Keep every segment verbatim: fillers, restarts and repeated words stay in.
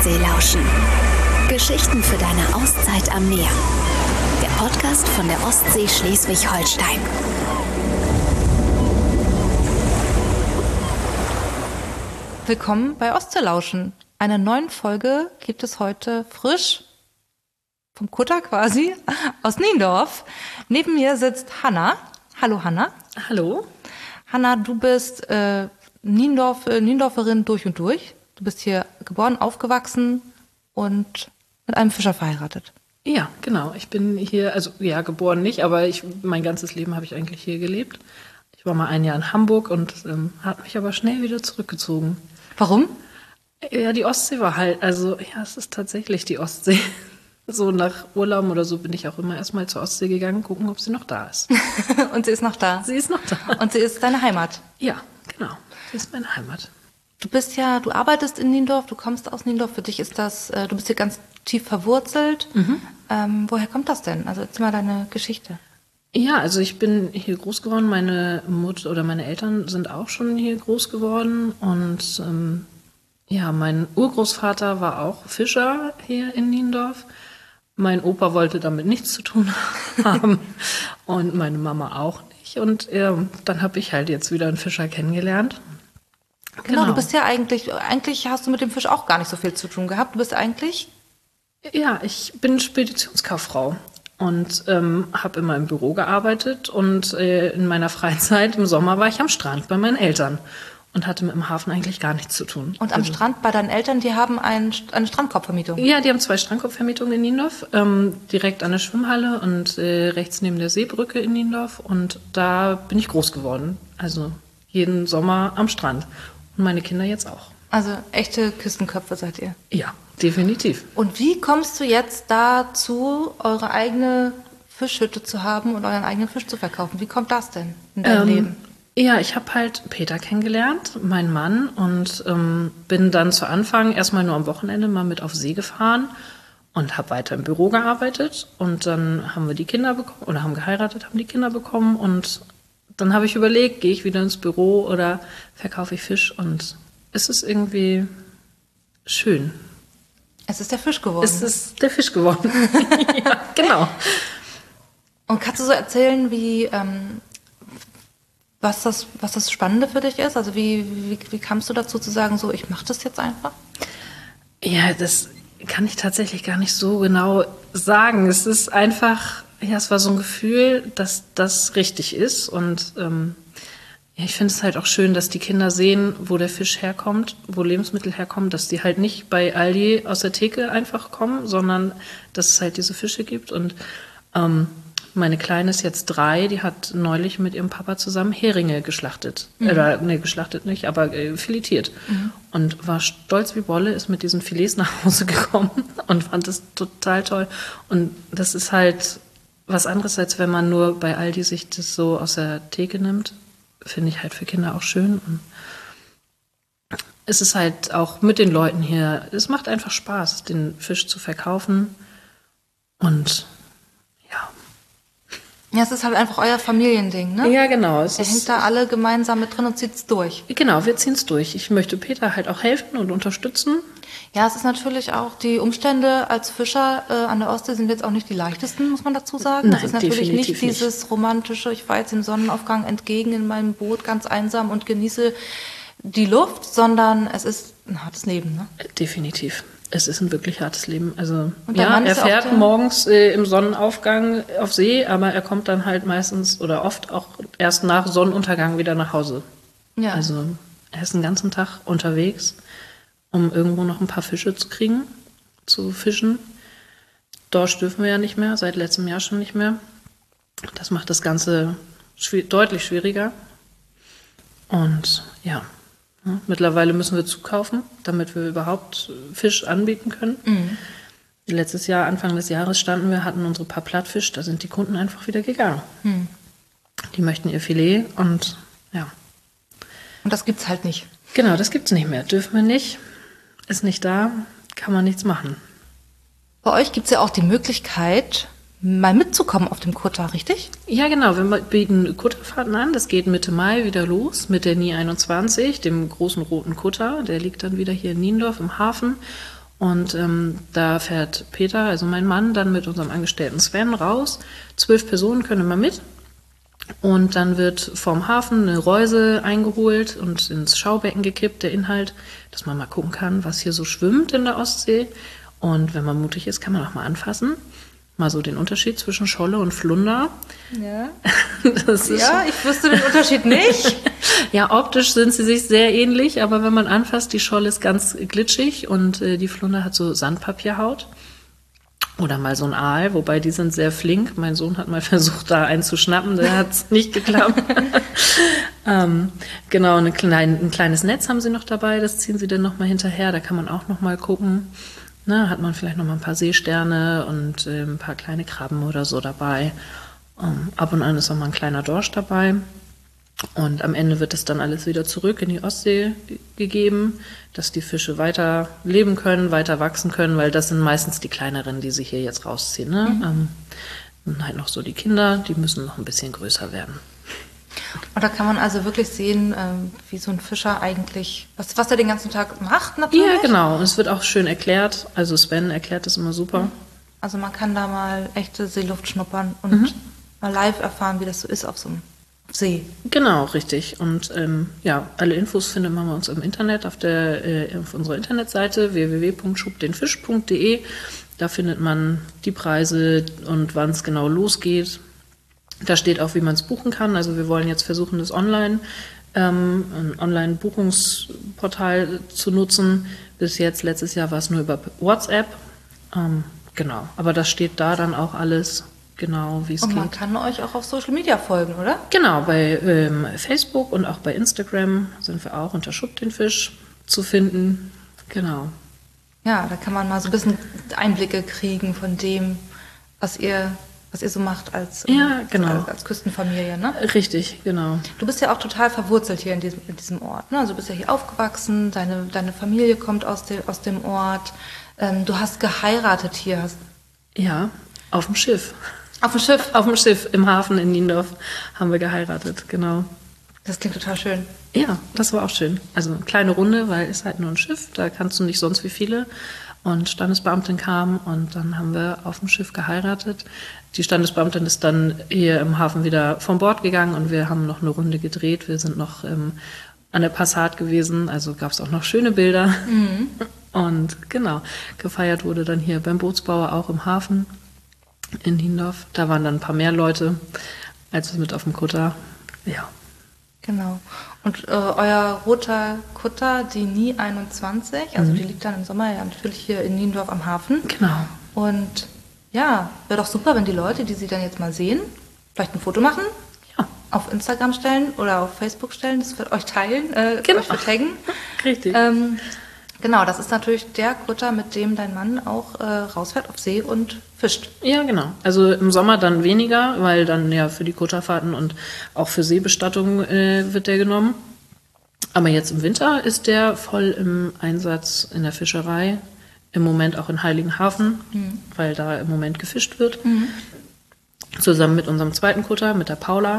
Ostsee lauschen. Geschichten für deine Auszeit am Meer. Der Podcast von der Ostsee Schleswig-Holstein. Willkommen bei Ostsee lauschen. Eine neue Folge gibt es heute frisch vom Kutter quasi aus Niendorf. Neben mir sitzt Hanna. Hallo Hanna. Hallo. Hanna, du bist äh, Niendorf, äh, Niendorferin durch und durch. Du bist hier geboren, aufgewachsen und mit einem Fischer verheiratet. Ja, genau. Ich bin hier, also ja, geboren nicht, aber ich, mein ganzes Leben habe ich eigentlich hier gelebt. Ich war mal ein Jahr in Hamburg und ähm, hat mich aber schnell wieder zurückgezogen. Warum? Ja, die Ostsee war halt, also ja, es ist tatsächlich die Ostsee. So nach Urlaub oder so bin ich auch immer erstmal zur Ostsee gegangen, gucken, ob sie noch da ist. Und sie ist noch da? Sie ist noch da. Und sie ist deine Heimat? Ja, genau. Sie ist meine Heimat. Du bist ja, du arbeitest in Niendorf, du kommst aus Niendorf. Für dich ist das, äh, du bist hier ganz tief verwurzelt. Mhm. Ähm, woher kommt das denn? Also erzähl mal deine Geschichte. Ja, also ich bin hier groß geworden. Meine Mutter oder meine Eltern sind auch schon hier groß geworden. Und ähm, ja, mein Urgroßvater war auch Fischer hier in Niendorf. Mein Opa wollte damit nichts zu tun haben und meine Mama auch nicht. Und ja, dann habe ich halt jetzt wieder einen Fischer kennengelernt. Genau, genau, du bist ja eigentlich, eigentlich hast du mit dem Fisch auch gar nicht so viel zu tun gehabt. Du bist eigentlich... Ja, ich bin Speditionskauffrau und ähm, habe immer im Büro gearbeitet. Und äh, in meiner Freizeit im Sommer war ich am Strand bei meinen Eltern. Und hatte mit dem Hafen eigentlich gar nichts zu tun. Und am also, Strand bei deinen Eltern, die haben ein, eine Strandkorbvermietung? Ja, die haben zwei Strandkorbvermietungen in Niendorf, ähm, direkt an der Schwimmhalle und äh, rechts neben der Seebrücke in Niendorf. Und da bin ich groß geworden. Also jeden Sommer am Strand. Und meine Kinder jetzt auch. Also echte Küstenköpfe seid ihr? Ja, definitiv. Und wie kommst du jetzt dazu, eure eigene Fischhütte zu haben und euren eigenen Fisch zu verkaufen? Wie kommt das denn in deinem ähm, Leben? Ja, ich habe halt Peter kennengelernt, meinen Mann, und ähm, bin dann zu Anfang erstmal nur am Wochenende mal mit auf See gefahren und habe weiter im Büro gearbeitet. Und dann haben wir die Kinder bekommen, oder haben geheiratet, haben die Kinder bekommen. Und dann habe ich überlegt, gehe ich wieder ins Büro oder verkaufe ich Fisch? Und es ist irgendwie schön. Es ist der Fisch geworden. Es ist der Fisch geworden, ja, genau. Und kannst du so erzählen, wie... Ähm Was das, was das Spannende für dich ist? Also wie, wie, wie kamst du dazu zu sagen, so ich mache das jetzt einfach? Ja, das kann ich tatsächlich gar nicht so genau sagen. Es ist einfach, ja, es war so ein Gefühl, dass das richtig ist. Und ähm, ja, ich finde es halt auch schön, dass die Kinder sehen, wo der Fisch herkommt, wo Lebensmittel herkommen, dass die halt nicht bei Aldi aus der Theke einfach kommen, sondern dass es halt diese Fische gibt. Und ähm, meine Kleine ist jetzt drei, die hat neulich mit ihrem Papa zusammen Heringe geschlachtet. Mhm. Äh, nee, geschlachtet nicht, aber äh, filetiert. Mhm. Und war stolz wie Bolle, ist mit diesen Filets nach Hause gekommen und fand das total toll. Und das ist halt was anderes, als wenn man nur bei Aldi sich das so aus der Theke nimmt. Finde ich halt für Kinder auch schön. Und es ist halt auch mit den Leuten hier, es macht einfach Spaß, den Fisch zu verkaufen. Und ja, es ist halt einfach euer Familiending, ne? Ja, genau. Es Ihr hängt da alle gemeinsam mit drin und zieht es durch. Genau, wir ziehen es durch. Ich möchte Peter halt auch helfen und unterstützen. Ja, es ist natürlich auch, die Umstände als Fischer äh, an der Ostsee sind jetzt auch nicht die leichtesten, muss man dazu sagen. Nein, das ist natürlich nicht nicht dieses romantische, ich fahre jetzt dem Sonnenaufgang entgegen in meinem Boot ganz einsam und genieße die Luft, sondern es ist ein hartes Leben, ne? Definitiv. Es ist ein wirklich hartes Leben. Also ja, Mann er fährt ja morgens äh, im Sonnenaufgang auf See, aber er kommt dann halt meistens oder oft auch erst nach Sonnenuntergang wieder nach Hause. Ja. Also er ist den ganzen Tag unterwegs, um irgendwo noch ein paar Fische zu kriegen, zu fischen. Dorsch dürfen wir ja nicht mehr, seit letztem Jahr schon nicht mehr. Das macht das Ganze schw- deutlich schwieriger. Und ja, Ja, mittlerweile müssen wir zukaufen, damit wir überhaupt Fisch anbieten können. Mhm. Letztes Jahr, Anfang des Jahres standen wir, hatten unsere paar Plattfisch, da sind die Kunden einfach wieder gegangen. Mhm. Die möchten ihr Filet und ja. Und das gibt's halt nicht. Genau, das gibt's nicht mehr. Dürfen wir nicht, ist nicht da, kann man nichts machen. Bei euch gibt's ja auch die Möglichkeit, mal mitzukommen auf dem Kutter, richtig? Ja, genau. Wir bieten Kutterfahrten an. Das geht Mitte Mai wieder los mit der N I einundzwanzig, dem großen roten Kutter. Der liegt dann wieder hier in Niendorf im Hafen. Und ähm, da fährt Peter, also mein Mann, dann mit unserem Angestellten Sven raus. Zwölf Personen können immer mit. Und dann wird vom Hafen eine Reuse eingeholt und ins Schaubecken gekippt, der Inhalt, dass man mal gucken kann, was hier so schwimmt in der Ostsee. Und wenn man mutig ist, kann man auch mal anfassen. Mal so den Unterschied zwischen Scholle und Flunder. Ja, Das ist ja ich wüsste den Unterschied nicht. Ja, optisch sind sie sich sehr ähnlich, aber wenn man anfasst, die Scholle ist ganz glitschig und äh, die Flunder hat so Sandpapierhaut. Oder mal so ein Aal, wobei die sind sehr flink. Mein Sohn hat mal versucht, da einen zu schnappen, der hat es nicht geklappt. ähm, genau, eine klein, ein kleines Netz haben sie noch dabei, das ziehen sie dann nochmal hinterher, da kann man auch nochmal gucken. Na, hat man vielleicht nochmal ein paar Seesterne und äh, ein paar kleine Krabben oder so dabei. Ähm, ab und an ist auch mal ein kleiner Dorsch dabei. Und am Ende wird das dann alles wieder zurück in die Ostsee gegeben, dass die Fische weiter leben können, weiter wachsen können, weil das sind meistens die kleineren, die sich hier jetzt rausziehen. Ne? Mhm. Ähm, und halt noch so die Kinder, die müssen noch ein bisschen größer werden. Und da kann man also wirklich sehen, ähm, wie so ein Fischer eigentlich, was, was er den ganzen Tag macht natürlich. Ja, genau. Und es wird auch schön erklärt. Also Sven erklärt das immer super. Also man kann da mal echte Seeluft schnuppern und Mhm. mal live erfahren, wie das so ist auf so einem See. Genau, richtig. Und ähm, ja, alle Infos findet man bei uns im Internet auf, der, äh, auf unserer Internetseite w w w punkt schub den fisch punkt d e. Da findet man die Preise und wann es genau losgeht. Da steht auch, wie man es buchen kann. Also wir wollen jetzt versuchen, das online, ähm, ein Online-Buchungsportal zu nutzen. Bis jetzt, letztes Jahr war es nur über WhatsApp. Ähm, genau, aber das steht da dann auch alles genau, wie es Und geht. man kann euch auch auf Social Media folgen, oder? Genau, bei ähm, Facebook und auch bei Instagram sind wir auch unter Schub den Fisch zu finden. Genau. Ja, da kann man mal so ein bisschen Einblicke kriegen von dem, was ihr, was ihr so macht als, Ja, genau. als, als Küstenfamilie, ne? Richtig, genau. Du bist ja auch total verwurzelt hier in diesem, in diesem Ort. Ne? Also du bist ja hier aufgewachsen, deine, deine Familie kommt aus, de, aus dem Ort. Ähm, du hast geheiratet hier. Hast, Ja, auf dem Schiff. auf dem Schiff. Auf dem Schiff im Hafen in Niendorf haben wir geheiratet, genau. Das klingt total schön. Ja, das war auch schön. Also eine kleine Runde, weil es halt nur ein Schiff, da kannst du nicht sonst wie viele. Und Standesbeamtin kam und dann haben wir auf dem Schiff geheiratet. Die Standesbeamtin ist dann hier im Hafen wieder von Bord gegangen und wir haben noch eine Runde gedreht. Wir sind noch ähm, an der Passat gewesen, also gab es auch noch schöne Bilder. Mhm. Und genau, gefeiert wurde dann hier beim Bootsbauer auch im Hafen in Niendorf. Da waren dann ein paar mehr Leute als mit auf dem Kutter. Ja. Genau. Und äh, euer roter Kutter, die Nie einundzwanzig, also Mhm. die liegt dann im Sommer ja natürlich hier in Niendorf am Hafen. Genau. Und ja, wäre doch super, wenn die Leute, die sie dann jetzt mal sehen, vielleicht ein Foto machen, Ja. auf Instagram stellen oder auf Facebook stellen, das wird euch teilen, äh, Genau. euch vertaggen. Richtig. Ähm, genau, das ist natürlich der Kutter, mit dem dein Mann auch äh, rausfährt auf See und fischt. Ja, genau. Also im Sommer dann weniger, weil dann ja für die Kutterfahrten und auch für Seebestattung äh, wird der genommen. Aber jetzt im Winter ist der voll im Einsatz in der Fischerei. Im Moment auch in Heiligenhafen, mhm. weil da im Moment gefischt wird. Mhm. Zusammen mit unserem zweiten Kutter, mit der Paula.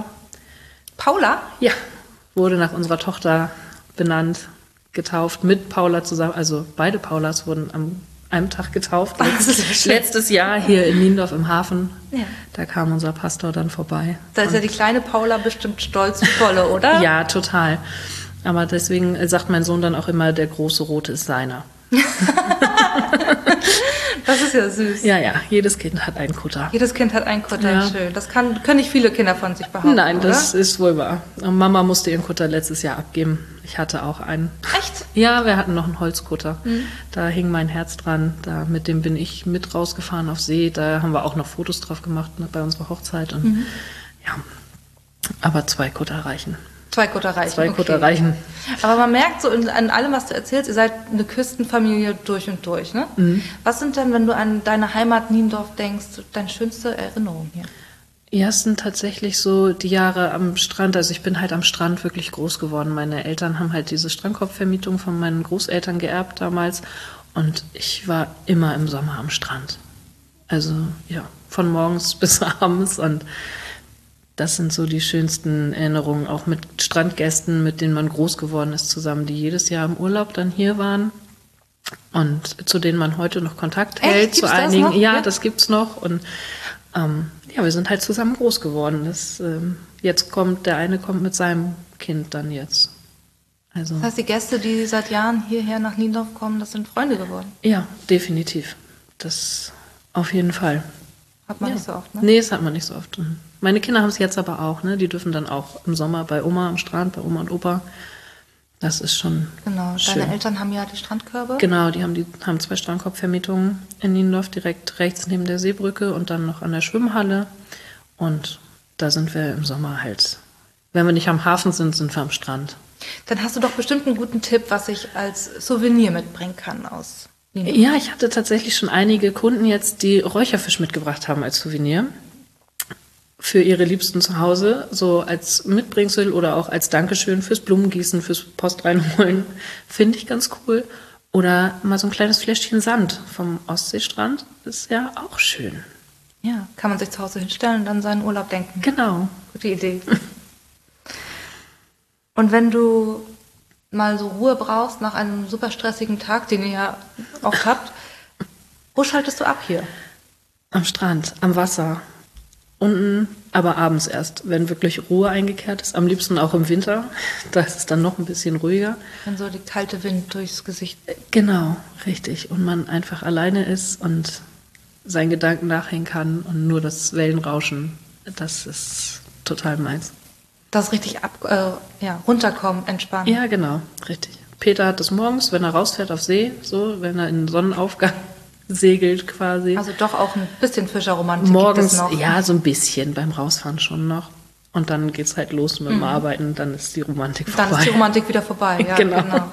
Paula? Ja, wurde nach unserer Tochter benannt, getauft, mit Paula zusammen. Also beide Paulas wurden am einem Tag getauft. Letztes, letztes Jahr hier in Niendorf im Hafen. Ja. Da kam unser Pastor dann vorbei. Da ist ja die kleine Paula bestimmt stolz wie Bolle, oder? Ja, total. Aber deswegen sagt mein Sohn dann auch immer, der große Rote ist seiner. Das ist ja süß. Ja, ja, jedes Kind hat einen Kutter. Jedes Kind hat einen Kutter, Ja. schön. Das kann, können nicht viele Kinder von sich behaupten, Nein, oder? das ist wohl wahr. Und Mama musste ihren Kutter letztes Jahr abgeben. Ich hatte auch einen. Echt? Ja, wir hatten noch einen Holzkutter. Mhm. Da hing mein Herz dran. Da, mit dem bin ich mit rausgefahren auf See. Da haben wir auch noch Fotos drauf gemacht ne, bei unserer Hochzeit. Und Mhm. ja, aber zwei Kutter reichen. Zwei Kutter reichen. Zwei okay. Kutter reichen. Aber man merkt so in, an allem, was du erzählst, ihr seid eine Küstenfamilie durch und durch, ne? Mhm. Was sind denn, wenn du an deine Heimat Niendorf denkst, deine schönste Erinnerung hier? Ja, es sind tatsächlich so die Jahre am Strand. Also ich bin halt am Strand wirklich groß geworden. Meine Eltern haben halt diese Strandkorbvermietung von meinen Großeltern geerbt damals. Und ich war immer im Sommer am Strand. Also ja, von morgens bis abends. Und das sind so die schönsten Erinnerungen, auch mit Strandgästen, mit denen man groß geworden ist zusammen, die jedes Jahr im Urlaub dann hier waren. und zu denen man heute noch Kontakt Echt? hält. Zu Gibt's das einigen, noch? ja, Ja. das gibt's noch. Und ähm, ja, wir sind halt zusammen groß geworden. Das, ähm, jetzt kommt, der eine kommt mit seinem Kind dann jetzt. Also Das heißt, die Gäste, die seit Jahren hierher nach Niendorf kommen, das sind Freunde geworden. ja, definitiv. Das auf jeden Fall. Hat man Ja. nicht so oft, ne? Nee, das hat man nicht so oft. Mhm. Meine Kinder haben es jetzt aber auch, ne? Die dürfen dann auch im Sommer bei Oma am Strand, bei Oma und Opa. Das ist schon Genau, schön. deine Eltern haben ja die Strandkörbe. Genau, die haben, die haben zwei Strandkorbvermietungen in Niendorf, direkt rechts neben der Seebrücke und dann noch an der Schwimmhalle. Und da sind wir im Sommer halt, wenn wir nicht am Hafen sind, sind wir am Strand. Dann hast du doch bestimmt einen guten Tipp, was ich als Souvenir mitbringen kann aus Niendorf. Ja, ich hatte tatsächlich schon einige Kunden jetzt, die Räucherfisch mitgebracht haben als Souvenir für ihre Liebsten zu Hause, so als Mitbringsel oder auch als Dankeschön fürs Blumengießen, fürs Post reinholen, finde ich ganz cool. Oder mal so ein kleines Fläschchen Sand vom Ostseestrand, ist ja auch schön. Ja, kann man sich zu Hause hinstellen und dann seinen Urlaub denken. Genau. Gute Idee. Und wenn du mal so Ruhe brauchst nach einem super stressigen Tag, den ihr ja oft habt, wo schaltest du ab hier? Am Strand, am Wasser. Unten, aber abends erst, wenn wirklich Ruhe eingekehrt ist. Am liebsten auch im Winter. Da ist es dann noch ein bisschen ruhiger. Wenn so der kalte Wind durchs Gesicht. Genau, richtig. Und man einfach alleine ist und seinen Gedanken nachhängen kann und nur das Wellenrauschen, das ist total meins. Das richtig ab, äh, ja, runterkommen, entspannen. Ja, genau, richtig. Peter hat das morgens, wenn er rausfährt auf See, so, wenn er in den Sonnenaufgang segelt quasi. Also doch auch ein bisschen Fischerromantik Morgens, gibt es noch. ja, so ein bisschen, beim Rausfahren schon noch. Und dann geht's halt los mit dem Arbeiten, dann ist die Romantik vorbei. Dann ist die Romantik wieder vorbei. Ja, Genau. genau.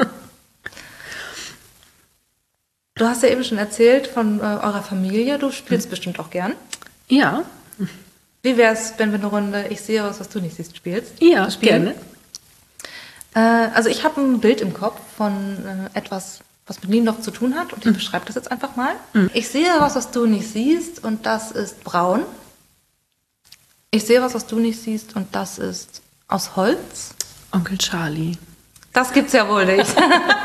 Du hast ja eben schon erzählt von äh, eurer Familie. Du spielst bestimmt auch gern. Ja, Wie wär's, wenn wir eine Runde Ich sehe was, was du nicht siehst, spielst? ja, Das Spiel? gerne. Äh, also ich habe ein Bild im Kopf von äh, etwas, was mit Niendorf zu tun hat und ich beschreibe das jetzt einfach mal. Ich sehe was, was du nicht siehst und das ist braun. Ich sehe was, was du nicht siehst und das ist aus Holz. Onkel Charlie. Das gibt's ja wohl nicht.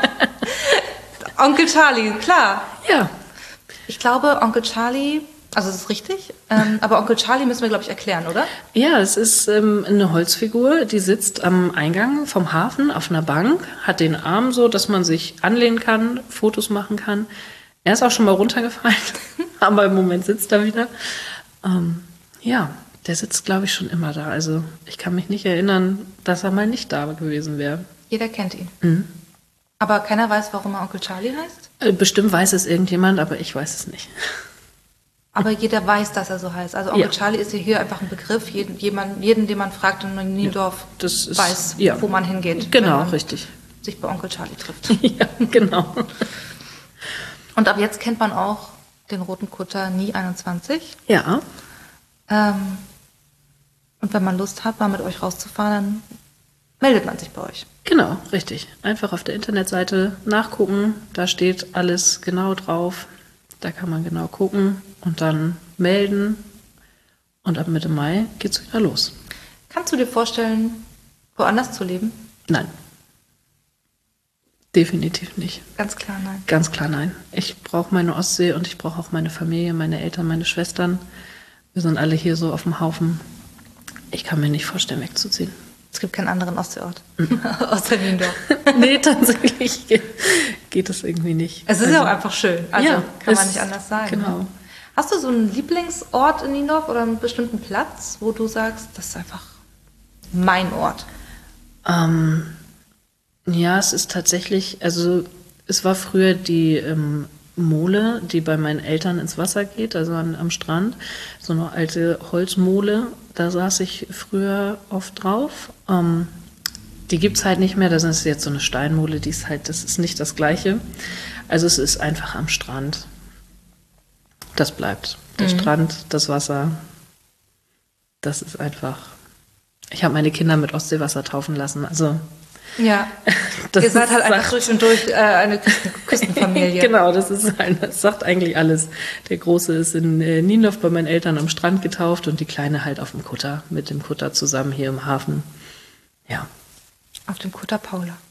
Onkel Charlie, klar. Ja, Ich glaube, Onkel Charlie, also das ist richtig, ähm, aber Onkel Charlie müssen wir, glaube ich, erklären, oder? ja, es ist ähm, eine Holzfigur, die sitzt am Eingang vom Hafen auf einer Bank, hat den Arm so, dass man sich anlehnen kann, Fotos machen kann. Er ist auch schon mal runtergefallen, aber im Moment sitzt er wieder. Ähm, ja, der sitzt, glaube ich, schon immer da. Also ich kann mich nicht erinnern, dass er mal nicht da gewesen wäre. Jeder kennt ihn. Mhm. Aber keiner weiß, warum er Onkel Charlie heißt. Äh, Bestimmt weiß es irgendjemand, aber ich weiß es nicht. Aber jeder weiß, dass er so heißt. Also Onkel Ja. Charlie ist ja hier einfach ein Begriff. Jeden, jemand, jeden, den man fragt in Niendorf, das ist- weiß, ja. wo man hingeht. Genau, wenn man richtig. sich bei Onkel Charlie trifft. Ja, genau. Und ab jetzt kennt man auch den roten Kutter Nie einundzwanzig. Ja, Ähm, und wenn man Lust hat, mal mit euch rauszufahren, dann meldet man sich bei euch. genau, richtig. Einfach auf der Internetseite nachgucken, da steht alles genau drauf. Da kann man genau gucken und dann melden. Und ab Mitte Mai geht's wieder los. Kannst du dir vorstellen, woanders zu leben? Nein. Definitiv nicht. Ganz klar, nein. Ganz klar nein. Ich brauche meine Ostsee und ich brauche auch meine Familie, meine Eltern, meine Schwestern. Wir sind alle hier so auf dem Haufen. Ich kann mir nicht vorstellen, wegzuziehen. Es gibt keinen anderen Ostseeort außer Niendorf. Nee, tatsächlich geht, geht es irgendwie nicht. Es ist ja auch einfach schön. Also ja, kann man es- nicht anders sagen. genau. Hast du so einen Lieblingsort in Niendorf oder einen bestimmten Platz, wo du sagst, das ist einfach mein Ort? Ähm, ja, es ist tatsächlich, also es war früher die ähm, Mole, die bei meinen Eltern ins Wasser geht, also an, am Strand. So eine alte Holzmole, da saß ich früher oft drauf. Ähm, die gibt's halt nicht mehr, das ist jetzt so eine Steinmole, die ist halt, das ist nicht das Gleiche. Also es ist einfach am Strand. Das bleibt. Der Strand, das Wasser, das ist einfach. Ich habe meine Kinder mit Ostseewasser taufen lassen, also Ja, das ihr seid halt sagt- einfach durch und durch äh, eine Küsten Küstenfamilie. Genau, das ist ein, das sagt eigentlich alles. Der Große ist in äh, Niendorf bei meinen Eltern am Strand getauft und die Kleine halt auf dem Kutter, mit dem Kutter zusammen hier im Hafen. Ja, Auf dem Kutter Paula.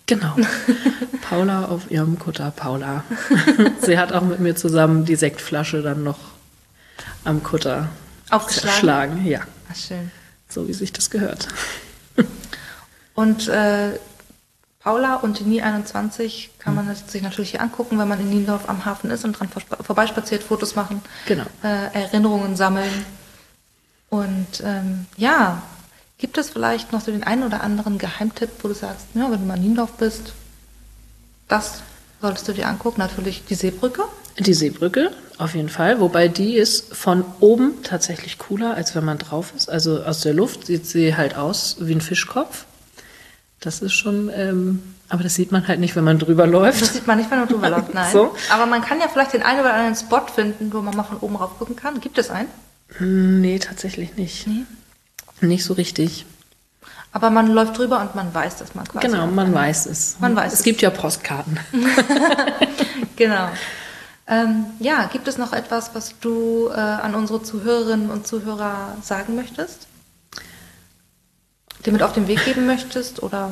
Genau. Paula auf ihrem Kutter, Paula. Sie hat auch mit mir zusammen die Sektflasche dann noch am Kutter Aufgeschlagen? zerschlagen. Ja. Ach, schön. So wie sich das gehört. Und äh, Paula und die N I einundzwanzig kann man sich natürlich hier angucken, wenn man in Niendorf am Hafen ist und dran vor- vorbeispaziert, Fotos machen, Genau. äh, Erinnerungen sammeln. Und ähm, ja, gibt es vielleicht noch so den einen oder anderen Geheimtipp, wo du sagst, ja, wenn du mal in Niendorf bist, das solltest du dir angucken. Natürlich die Seebrücke. Die Seebrücke, auf jeden Fall. Wobei die ist von oben tatsächlich cooler, als wenn man drauf ist. Also aus der Luft sieht sie halt aus wie ein Fischkopf. Das ist schon, ähm, aber das sieht man halt nicht, wenn man drüber läuft. Das sieht man nicht, wenn man drüber läuft, nein. So. Aber man kann ja vielleicht den einen oder anderen Spot finden, wo man mal von oben rauf gucken kann. Gibt es einen? Nee, tatsächlich nicht. Nee. Nicht so richtig. Aber man läuft drüber und man weiß, dass man quasi... Genau, auf man einem- weiß es. Man weiß es. es. gibt ja Postkarten. Genau. Ähm, ja, gibt es noch etwas, was du äh, an unsere Zuhörerinnen und Zuhörer sagen möchtest? Dir mit auf den Weg geben möchtest? Oder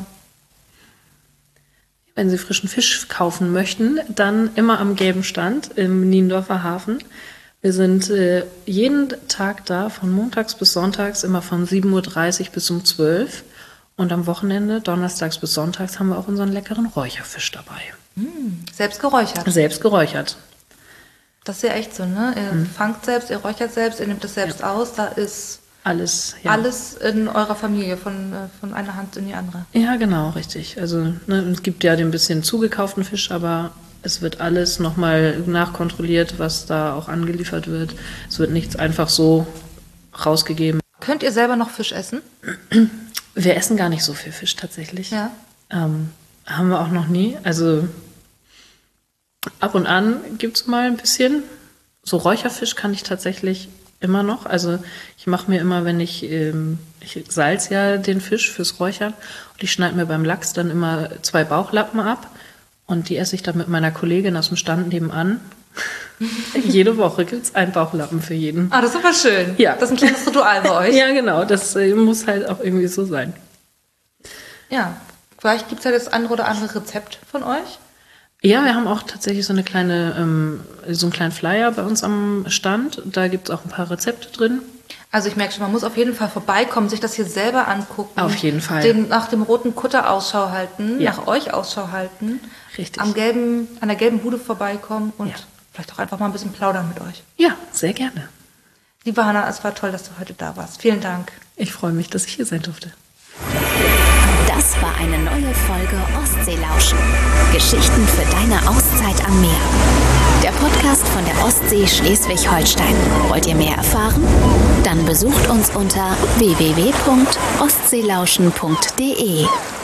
Wenn Sie frischen Fisch kaufen möchten, dann immer am gelben Stand im Niendorfer Hafen. Wir sind äh, jeden Tag da, von montags bis sonntags, immer von sieben Uhr dreißig bis um zwölf. Und am Wochenende, donnerstags bis sonntags, haben wir auch unseren leckeren Räucherfisch dabei. selbst geräuchert? Selbst geräuchert. Das ist ja echt so, ne? Ihr fangt selbst, ihr räuchert selbst, ihr nehmt es selbst aus. Da ist Alles, ja. alles in eurer Familie, von, äh, von einer Hand in die andere. Ja, genau, richtig. Also ne, es gibt ja den bisschen zugekauften Fisch, aber es wird alles nochmal nachkontrolliert, was da auch angeliefert wird. Es wird nichts einfach so rausgegeben. Könnt ihr selber noch Fisch essen? Wir essen gar nicht so viel Fisch tatsächlich. Ja. Ähm, haben wir auch noch nie. Also ab und an gibt es mal ein bisschen. So Räucherfisch kann ich tatsächlich immer noch. Also ich mache mir immer, wenn ich, ähm, ich salz ja den Fisch fürs Räuchern und ich schneide mir beim Lachs dann immer zwei Bauchlappen ab und die esse ich dann mit meiner Kollegin aus dem Stand nebenan. Jede Woche gibt es einen Bauchlappen für jeden. Ah, das ist aber schön. Ja. Das ist ein kleines Ritual bei euch. Ja, genau. Das äh, muss halt auch irgendwie so sein. Ja. Vielleicht gibt es ja das andere oder andere Rezept von euch. Ja, wir haben auch tatsächlich so eine kleine, ähm, so einen kleinen Flyer bei uns am Stand. Da gibt es auch ein paar Rezepte drin. Also ich merke schon, man muss auf jeden Fall vorbeikommen, sich das hier selber angucken. Auf jeden Fall. Den, nach dem roten Kutter Ausschau halten, Ja. nach euch Ausschau halten. Richtig. Am gelben, an der gelben Bude vorbeikommen und Ja. vielleicht auch einfach mal ein bisschen plaudern mit euch. Ja, sehr gerne. Liebe Hanna, es war toll, dass du heute da warst. Vielen Dank. Ich freue mich, dass ich hier sein durfte. Das war eine neue Folge Ostseelauschen. Geschichten für deine Auszeit am Meer. Der Podcast von der Ostsee Schleswig-Holstein. Wollt ihr mehr erfahren? Dann besucht uns unter w w w punkt ostseelauschen punkt d e.